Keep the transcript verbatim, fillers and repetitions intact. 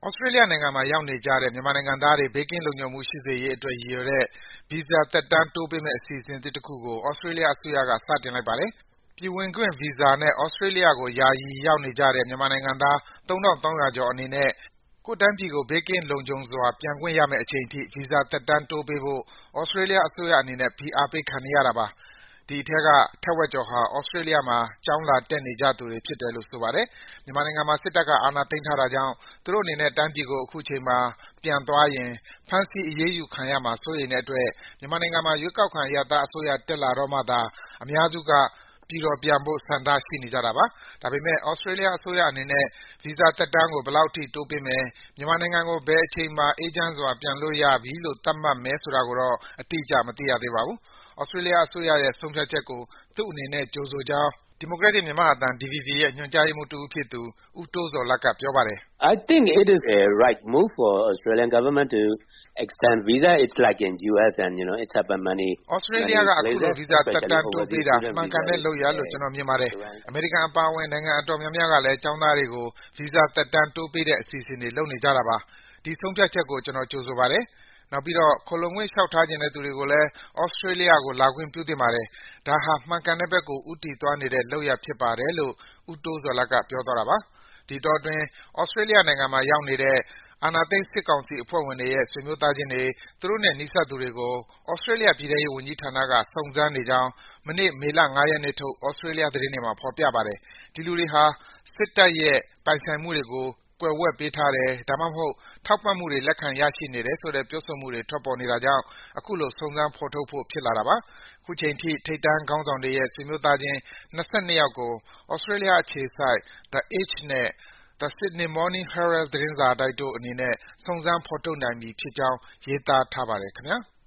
စတြေးလျနိုင်ငံမှာရောက်နေကြတဲ့မြန်မာနိုင်ငံသားတွေဘေးကင်းလုံခြုံမှုရှိစေရေးအတွက်ရည်ရွယ်တဲ့ဗီဇာသက်တမ်းတိုးပေးမယ့်အစီအစဉ်သစ်တခုကိုသြစတြေးလျအစိုးရကစတင်လိုက်ပါတယ်။ပြည်ဝင်ခွင့်ဗီဇာနဲ့သြစတြေးလျကိုယာယီရောက်နေကြတဲ့မြန်မာနိုင်ငံသားသုံးထောင်သုံးရာကျော်အနေနဲ့ကိုယ့်တိုင်းပြည်ကိုဘေးကင်းလုံခြုံစွာပြန်ခွင့်ရမယ့်အချိန်အထိဗီဇာသက်တမ်းတိုးပေးဖို့သြစတြေးလျအစိုးရအနေနဲ့ဖိအားပေးခံနေရတာပါ။ဒီအထဲကထက်ဝက်ကျော်ဟာသြစတြေးလျမှာကျောင်းလာတက်နေကြသူတွေဖြစ်တယ်လို့ဆိုပါတယ်။မြန်မာနိုင်ငံမှာစစ်တပ်ကအာဏာသိမ်းထားတာကြောင့်သူတို့အနေနဲ့တိုင်းပြည်ကိုအခုချိန်မှာပြန်သွားရင်ဖမ်းဆီးအရေးယူခံရမှာစိုးရိမ်တဲ့အတွက်မြန်မာနိုင်ငံမှာရွေးကောက်ခံအရပ်သားအစိုးရတက်လာတော့မှသာအများစုကပြည်တော်ပြန်ဖို့ဆန္ဒရှိနေကြတာပါ။ဒါပေမဲ့သြစတြေးလျအစိုးရအနေနဲ့ဗီဇာသက်တမ်းကိုဘယ်လောက်အထိတိုးပေးမယ်၊မြန်မာနိုင်ငံကိုဘယ်အချိန်မှာအေးချမ်းစွာပြန်လို့ရပြီလို့သတ်မှတ်မယ်ဆိုတာကိုတော့အတိအကျမသိရသေးပါဘူး။သြစတြေးလျအစိုးရရဲ့ဆုံးဖြတ်ချက်ကိုသူ့အနေနဲ့ကြိုဆိုကြောင်းဒီမိုကရက်တစ်မြန်မာ့အသံ ဒီ ဗီ စီ ရဲ့ညွှန်ကြားရေးမှူးတဦးဖြစ်သူဦးတိုးဇော်လတ်ကပြောပါတယ်။ I think it is a right move for Australian government to extend visa. It's like in U S and you know it's happened many သြစတြေးလျကအခုလိုဗီဇာသက်တမ်းတိုးပေးတာမှန်ကန်တဲ့လုပ်ရပ်လို့ကျွန်တော်မြင်ပါတယ်။အမေရိကန်အပါအဝင်နိုင်ငံအတော်များများကလည်းကျောင်းသားတွေကိုဗီဇာသက်တမ်းတိုးပေးတဲ့အစီအစဉ်တွေလုပ်နေကြတာပါ။ဒီဆုံးဖြတ်ချက်ကိုကျွန်တော်ကြိုဆိုပါတယ်။နောက်ပြီးတော့ခိုလှုံခွင့်လျှောက်ထားချင်တဲ့သူတွေကိုလည်းသြစတြေးလျကိုလာခွင့်ပြုသင့်ပါတယ်။ဒါဟာမှန်ကန်တဲ့ဘက်ကိုဦးတည်သွားနေတဲ့လုပ်ရပ်ဖြစ်ပါတယ်လို့ဦးတိုးဇော်လတ်ကပြောသွားတာပါ။ဒီအတောအတွင်းသြစတြေးလျနိုင်ငံမှာရောက်နေတဲ့အာဏာသိမ်းစစ်ကောင်စီအဖွဲ့ဝင်တွေရဲ့ဆွေမျိုးသားချင်းတွေ၊သူတို့နဲ့နီးစပ်သူတွေကိုသြစတြေးလျပြည်ထဲရေးဝန်ကြီးဌာနကစုံစမ်းနေကြောင်းမနေ့မေလ၅ရက်နေ့ထုတ်သြစတြေးလျသတင်းတွေမှာဖော်ပြပါတယ်။ဒီလူတွေဟာစစ်တပ်ရဲ့ပိုင်ဆိုင်မှုတွေကိုကွယ်ဝှက်ပေးထားတယ်၊ဒါမှမဟုတ်ထောက်ပံ့မှုတွေလက်ခံရရှိနေတယ်ဆိုတဲ့ပြောဆိုမှုတွေထွက်ပေါ်နေတာကြောင့်အခုလိုစုံစမ်းဖော်ထုတ်ဖို့ဖြစ်လာတာပါ။အခုချိန်ထိထိပ်တန်းခေါင်းဆောင်တွေရဲ့ဆွေမျိုးသားချင်း၂၂ယောက်ကိုသြစတြေးလျအခြေစိုက် The Age နဲ့ The Sydney Morning Herald သတင်းစာတိုက်တို့အနေနဲ့စုံစမ်းဖော်ထုတ်နိုင်ပြီဖြစ်ကြောင်းရေးသားထားပါတယ်ခင်ဗျာ။